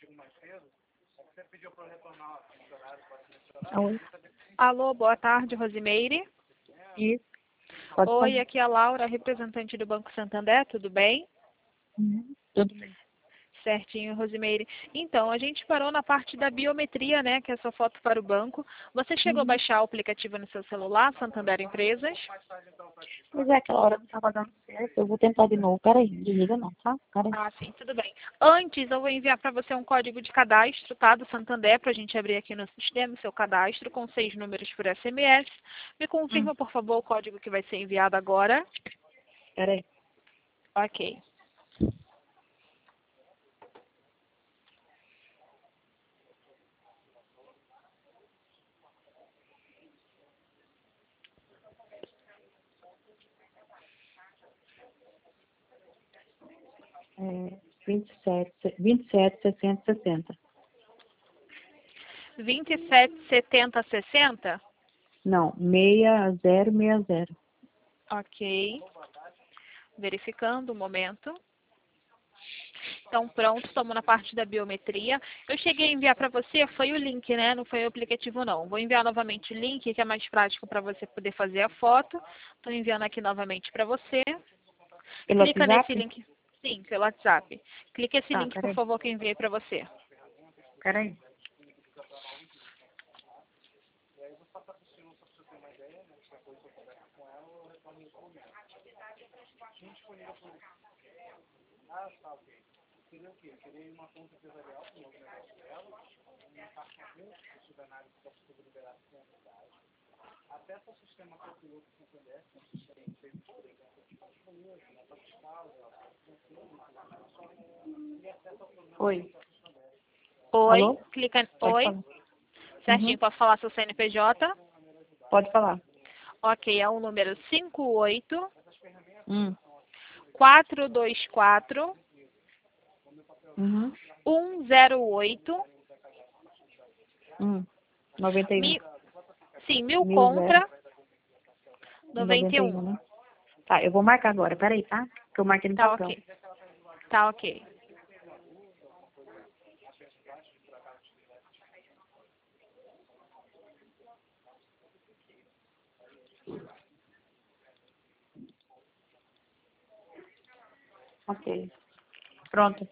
Oi. Alô, boa tarde, Rosimeire. Isso. Pode Oi, falar. aqui é a Laura, representante do Banco Santander, tudo bem? Tudo bem. Certinho, Rosimeire. Então, a gente parou na parte da biometria, né, que é a sua foto para o banco. Você chegou a baixar o aplicativo no seu celular, Santander Empresas? Mas é aquela hora não estava dando certo. Eu vou tentar de novo. Peraí, desliga não, tá? Peraí. Ah, sim, tudo bem. Antes, eu vou enviar para você um código de cadastro, tá, do Santander, para a gente abrir aqui no sistema o seu cadastro, com 6 números por SMS. Me confirma, por favor, o código que vai ser enviado agora. Peraí. Ok. É 27, 60, 60. 277060? Não, 6060. Ok. Verificando um momento. Então, pronto, estamos na parte da biometria. Eu cheguei a enviar para você, foi o link, né? Não foi o aplicativo, não. Vou enviar novamente o link, que é mais prático para você poder fazer a foto. Estou enviando aqui novamente para você. Pelo Clica nesse WhatsApp? link. Sim, pelo WhatsApp. Clica esse Tá, link, por peraí. favor, que eu enviei para você. Peraí. Oi. Oi, Alô? clica. Pode Oi. falar. Certinho, posso falar seu CNPJ? Pode falar. Ok, é o número 58 Hum. 424 Uhum. 108 91. mil, sim, mil 1000 contra e 91, 91. né? Tá, eu vou marcar agora. Peraí, tá? Que eu marquei no Tá papel. ok. Tá ok. Ok. Pronto.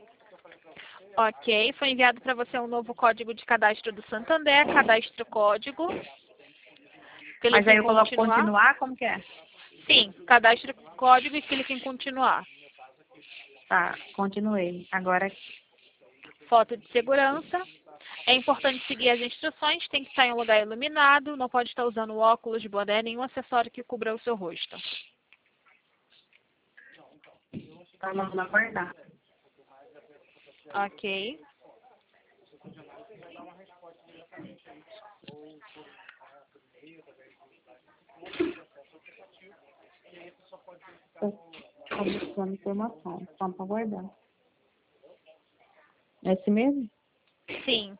Ok, foi enviado para você um novo código de cadastro do Santander, cadastro código. Mas Clique aí em eu coloco continuar. continuar, como que é? Sim, cadastre código e clique em continuar. Tá, continuei. Agora, Foto de segurança. É importante seguir as instruções, tem que estar em um lugar iluminado, não pode estar usando óculos, boné, nenhum acessório que cubra o seu rosto. tá mandando aguardar. Ok. Tô buscando informação. Só pra aguardar. É esse mesmo? Sim.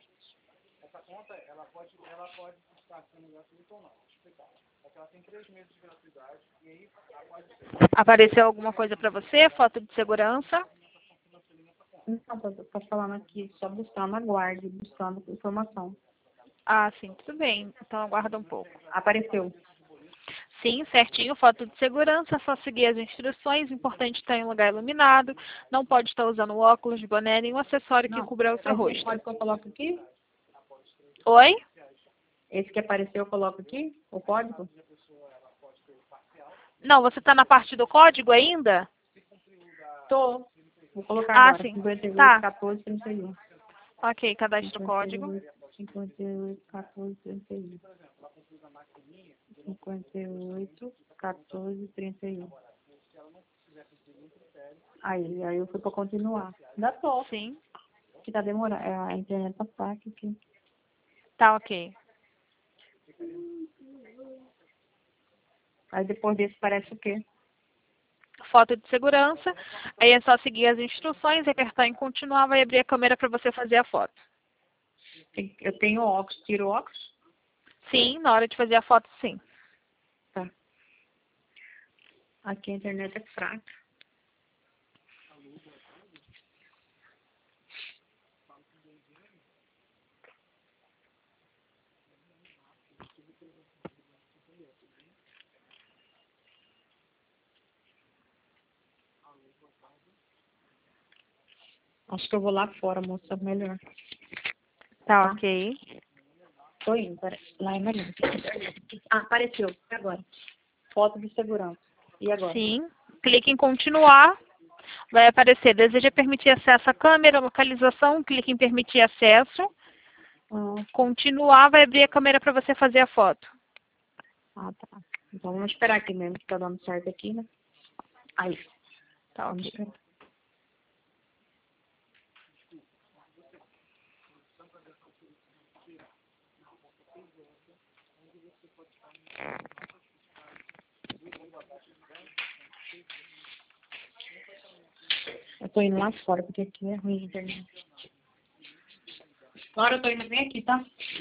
Apareceu alguma coisa para você? Foto de segurança? Não, tô falando aqui, só buscando, aguarde, buscando informação. Ah, sim, tudo bem. Então aguarda um pouco. Apareceu. Sim, certinho, foto de segurança, só seguir as instruções, importante estar em um lugar iluminado, não pode estar usando óculos, boné, nenhum acessório que Não, cubra o seu mas esse rosto. código que eu coloco aqui? Oi? Esse que apareceu eu coloco aqui? O código? Não, você está na parte do código ainda? Tô. Vou colocar Ah, agora. sim. 58, Tá. 14, 31. Ok, cadastro o código. 58, 58, 14, 31. 58, 14, 31. Aí eu fui pra continuar. Ainda tô. Sim. Que tá demorando. A internet tá fraca aqui. Tá ok. Aí depois desse parece o quê? Foto de segurança. Aí é só seguir as instruções, apertar em continuar, vai abrir a câmera para você fazer a foto. Eu tenho óculos. Tiro óculos? Sim, na hora de fazer a foto, sim. Tá. Aqui a internet é fraca. Acho que eu vou lá fora, moça, melhor. Tá, Tá. ok. Tô indo, lá é melhor. Ah, apareceu. E agora? Foto de segurança. E agora? Sim. Clique em continuar. Vai aparecer, deseja permitir acesso à câmera, localização, clique em permitir acesso. Ah, Continuar, vai abrir a câmera para você fazer a foto. tá. Então vamos esperar aqui mesmo, que tá dando certo aqui, né? Aí. Tá, Vamos ok. esperar. Eu tô indo lá fora, porque aqui é ruim a internet. Agora eu tô indo bem aqui, tá?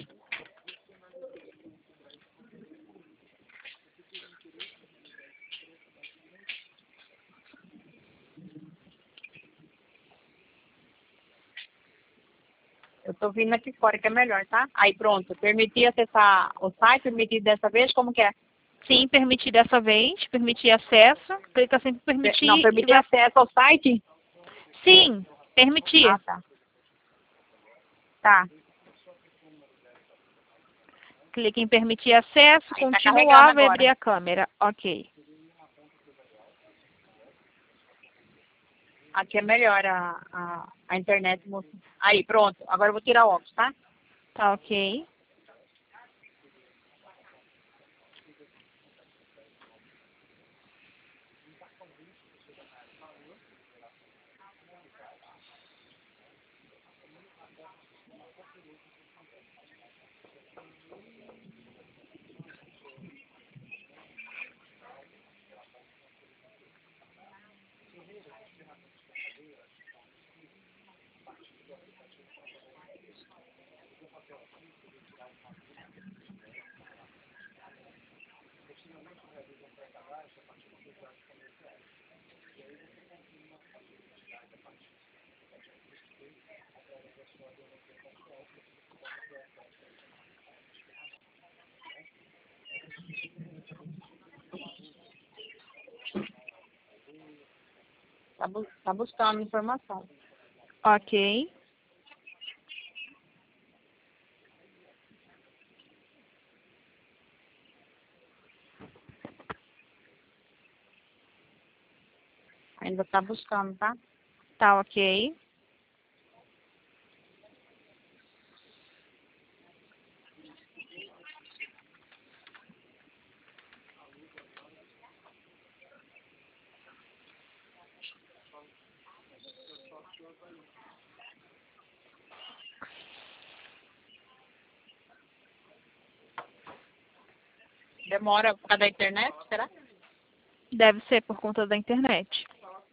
Eu tô vindo aqui fora, que é melhor, tá? Aí pronto, permitir acessar o site, permitir dessa vez, como que é? Sim, permitir dessa vez, permitir acesso. Clica sempre em Não, permitir e permitir vai... acesso ao site? Sim, permitir. Ah, tá. Tá. Clique em permitir acesso, Aí tá carregando continuar, vai agora. abrir a câmera. Ok. Aqui é melhor a internet, moça. Aí, pronto. Agora eu vou tirar o óculos, tá? Tá ok. Tá buscando informação. Ok. Ainda tá buscando, tá? Tá ok. Demora por causa da internet, será? Deve ser por conta da internet.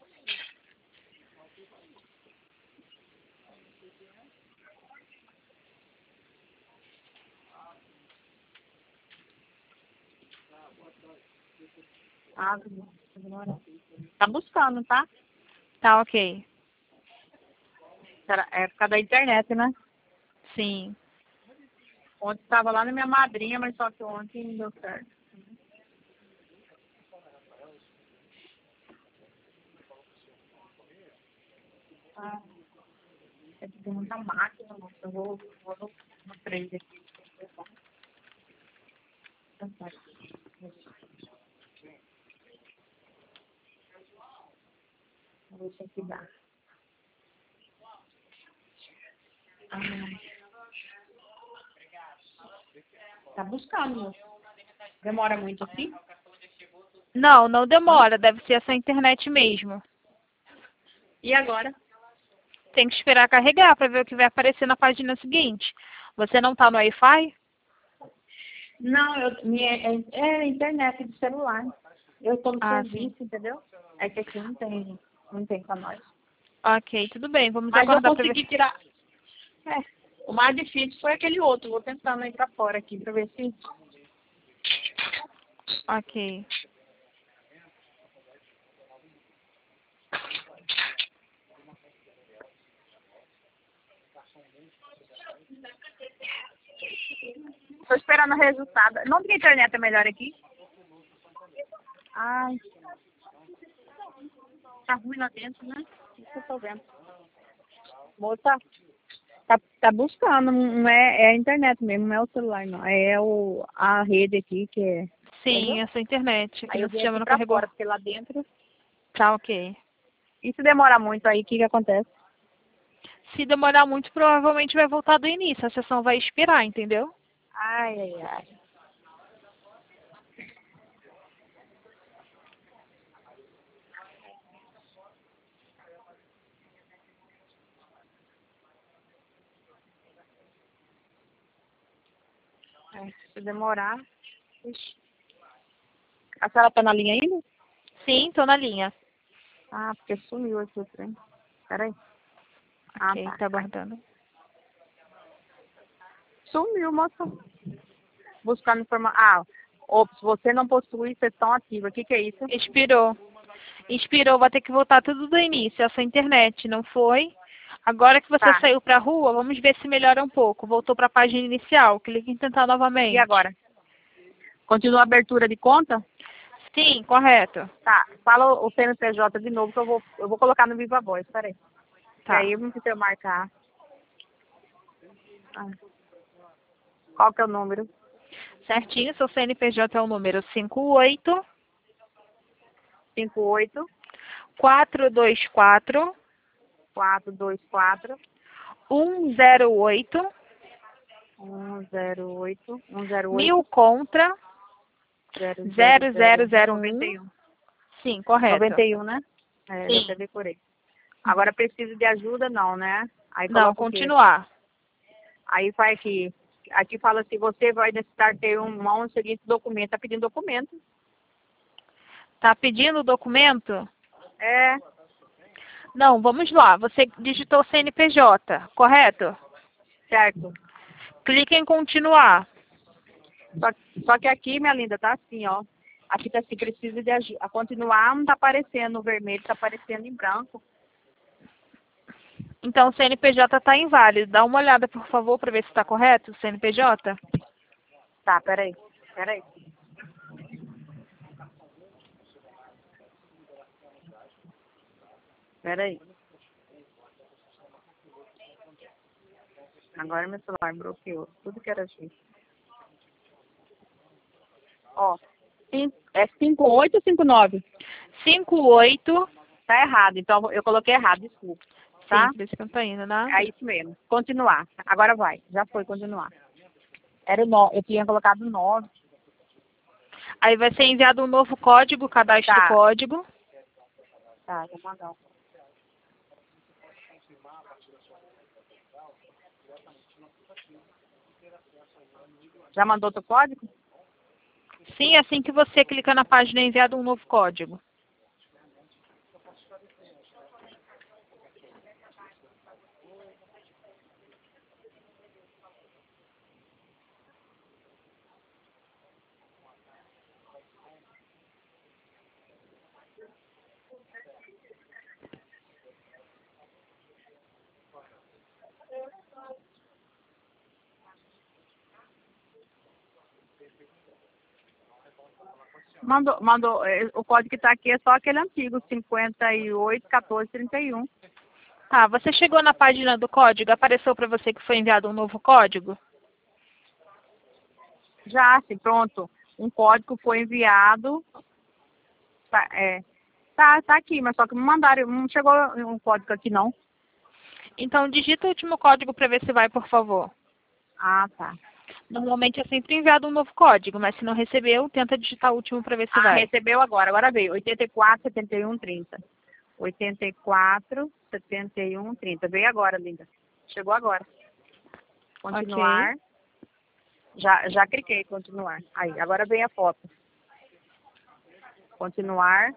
Ah, demora. Tá buscando, tá? Tá ok. Será? É por causa da internet, né? Sim. Ontem estava lá na minha madrinha, mas só que ontem não deu certo. Ah, tem muita máquina, moça. Eu vou no 3 aqui. Tá certo. Vou ver se aqui dá. Ai, tá buscando, moça. Demora muito assim? Não, não demora. Deve ser essa internet mesmo. E agora? Tem que esperar carregar para ver o que vai aparecer na página seguinte. Você não tá no Wi-Fi? Não, é internet de celular. Eu tô no Ah, sim. serviço, entendeu? É que aqui não tem pra nós. Ok, tudo bem. Vamos Mas eu aguardar para ver. consegui tirar. É, o mais difícil foi aquele outro. Vou tentando ir pra fora aqui pra ver se. Ok. Tô esperando o resultado. Não tem internet é melhor aqui? Ai. tá ruim lá dentro, né? Isso que eu tô vendo. Moça, tá buscando, não é a internet mesmo, não é o celular, não. É a rede aqui que é. Sim, Entendeu? essa internet, que Aí no eu vim sistema aqui não pra carregou. fora, porque lá dentro. Tá, ok. E se demorar muito aí, o que acontece? Se demorar muito, provavelmente vai voltar do início. A sessão vai expirar, entendeu? Ai, ai, ai. Se demorar. Ixi. A senhora tá na linha ainda? Sim, tô na linha. Ah, porque sumiu aqui o trem. Peraí. Ah, Ok, tá. tá aguardando. Sumiu, moça. Buscando informação. Ah, ops, você não possui sessão ativa. O que é isso? Expirou. Expirou, vai ter que voltar tudo do início. Essa internet não foi. Agora que você Tá. saiu pra rua, vamos ver se melhora um pouco. Voltou pra página inicial. Clique em tentar E novamente. agora? Continua a abertura de conta? Sim, correto. Tá. Fala o CNPJ de novo que eu vou colocar no Viva Voz. Peraí. E Tá. aí eu não precisa marcar. Ah. Qual que é o número? Certinho, seu CNPJ é o número 58 58 424 424 108 108 108 1000 contra 0001 0001. Sim, correto. 91, né? É, eu até Sim. decorei. Agora preciso de ajuda, não, né? Aí Não, coloca o quê? continuar. Aí vai aqui. Aqui fala assim, você vai necessitar ter um seguinte documento. Tá pedindo documento? Tá pedindo o documento? É, Não, vamos lá. Você digitou CNPJ, correto? certo. Clique em continuar. Só que aqui, minha linda, tá assim, ó. Aqui tá assim, precisa de ajuda. A continuar não tá aparecendo vermelho, tá aparecendo em branco. Então o CNPJ está inválido. Dá uma olhada, por favor, para ver se está correto o CNPJ. Tá, peraí. Peraí. Peraí. Agora meu celular bloqueou. Tudo que era X. Ó, é 58 ou 59? 58. Tá errado, então eu coloquei errado, desculpa. Tá? Sim, por isso que não está indo, né? É isso mesmo. Continuar. Agora vai. Já foi, continuar. Era o 9. Eu tinha colocado 9. Aí vai ser enviado um novo código, cadastro Tá. código. Tá, vou mandar. Já mandou outro código? Sim, assim que você clica na página é enviado um novo código. Mandou. O código que tá aqui é só aquele antigo, 58 14 31. Tá, você chegou na página do código, apareceu para você que foi enviado um novo código? Já, sim, pronto. Um código foi enviado. Tá, tá aqui, mas só que não mandaram, não chegou um código aqui não. Então digita o último código para ver se vai, por favor. Ah, tá. Normalmente é sempre enviado um novo código, mas se não recebeu, tenta digitar o último para ver se Ah, vai. recebeu agora veio. 84 71 30. 84 71 30. Veio agora, linda. Chegou agora. Continuar. Ok. Já cliquei, continuar. Aí, agora vem a foto. Continuar.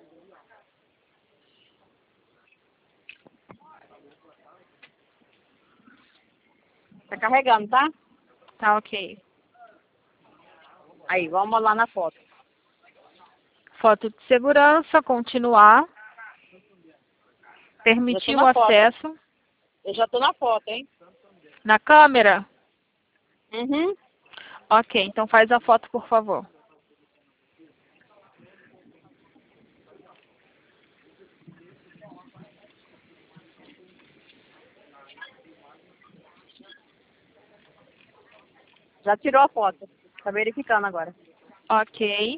Tá carregando, tá? Tá ok. Aí, vamos lá na foto. Foto de segurança, continuar. Já tô Permitir o na foto. acesso. Eu já tô na foto, hein? Na câmera? Uhum. Ok, então faz a foto, por favor. Já tirou a foto. Tá verificando agora. Ok.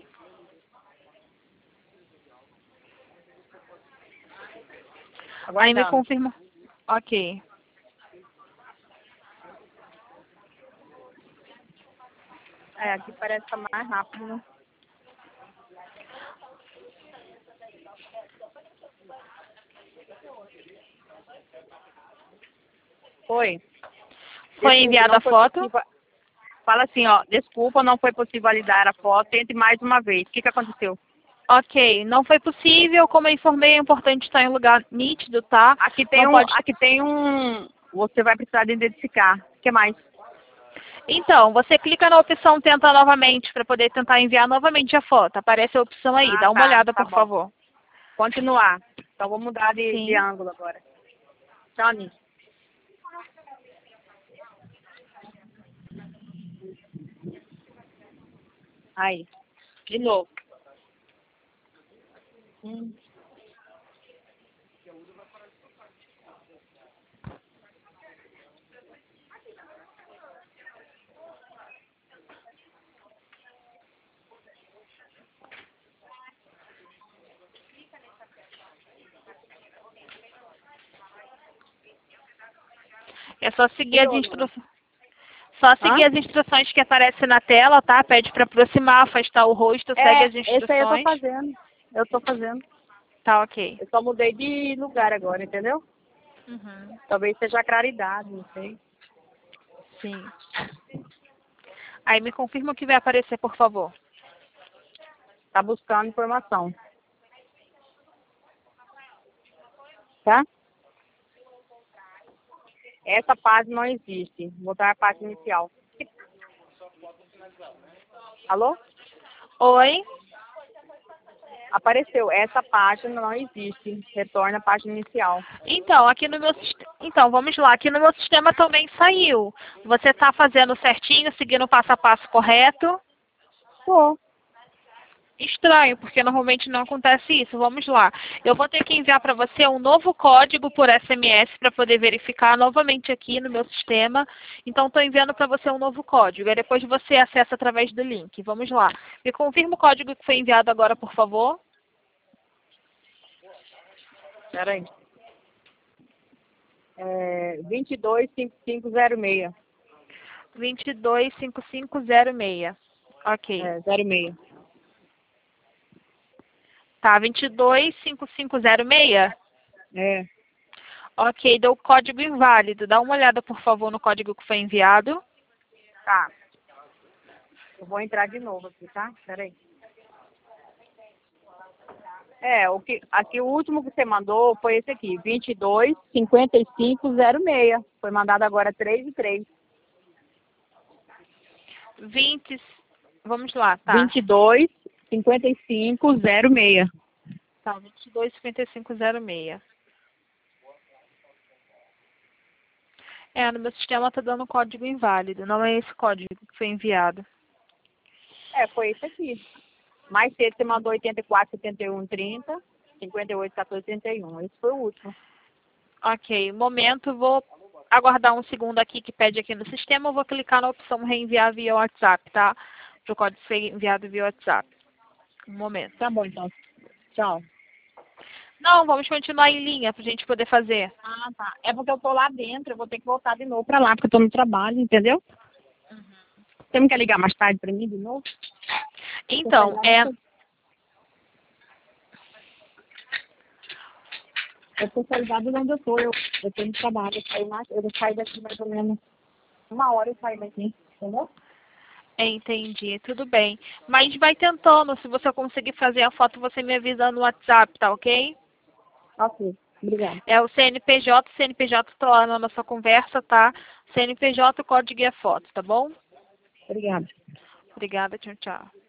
Aí me Aguardando. confirma. Ok. É, aqui parece que tá mais rápido, né? Foi. Foi Desculpa, enviada não a foi foto? possível. Fala assim, ó, desculpa, não foi possível validar a foto, tente mais uma vez. O que aconteceu? Ok, não foi possível. Como eu informei, é importante estar em lugar nítido, tá? Não pode... Aqui tem um, você vai precisar de identificar. O que mais? Então, você clica na opção Tenta Novamente para poder tentar enviar novamente a foto. Aparece a opção aí, dá uma olhada, Tá por bom. favor. Continuar. Então vou mudar de Sim. ângulo agora. Tony. Aí. De novo. É só seguir as Mudou, instruções. Só seguir as instruções que aparecem na tela, tá? Pede para aproximar, afastar o rosto, segue as Esse aí eu tô instruções. fazendo. Eu tô fazendo. Tá, ok. Eu só mudei de lugar agora, entendeu? Uhum. Talvez seja a claridade, não sei. Sim. Aí me confirma o que vai aparecer, por favor. Tá buscando informação. Tá? Essa página não existe. Vou botar a página inicial. Alô? Oi? Apareceu. Essa página não existe. Retorna à página inicial. Então, aqui no meu então, vamos lá. Aqui no meu sistema também saiu. Você está fazendo certinho, seguindo o passo a passo correto? Tô. Estranho, porque normalmente não acontece isso. Vamos lá. Eu vou ter que enviar para você um novo código por SMS para poder verificar novamente aqui no meu sistema. Então, estou enviando para você um novo código. Aí depois você acessa através do link. Vamos lá. Me confirma o código que foi enviado agora, por favor. Pera aí. 225506. 225506. Ok. 06. Tá, 225506? É. Ok, deu código inválido. Dá uma olhada, por favor, no código que foi enviado. Tá. Eu vou entrar de novo aqui, tá? Pera aí. Aqui o último que você mandou foi esse aqui, 225506. Foi mandado agora 3:03. 20. Vamos lá, tá. 225506. Tá, 225506. É, no meu sistema tá dando código inválido. Não é esse código que foi enviado. Foi esse aqui. Mais cedo você mandou 847130, 581431. Esse foi o último. Ok, momento, vou aguardar um segundo aqui que pede aqui no sistema. Eu vou clicar na opção reenviar via WhatsApp, tá? Para o código ser enviado via WhatsApp. Um momento. Tá bom, então. Tchau. Não, vamos continuar em linha para a gente poder fazer. Ah, tá. É porque eu tô lá dentro, eu vou ter que voltar de novo pra lá, porque eu tô no trabalho, entendeu? Você não quer ligar mais tarde pra mim de novo? Então, Eu tô ligado onde eu tô, eu tenho trabalho, eu saio daqui mais ou menos 1 hora, eu saio daqui, entendeu? Entendi, tudo bem. Mas vai tentando, se você conseguir fazer a foto, você me avisa no WhatsApp, tá ok? Ok, obrigada. É o CNPJ tá lá na nossa conversa, tá? CNPJ, o código e a foto, tá bom? Obrigada. Obrigada, tchau, tchau.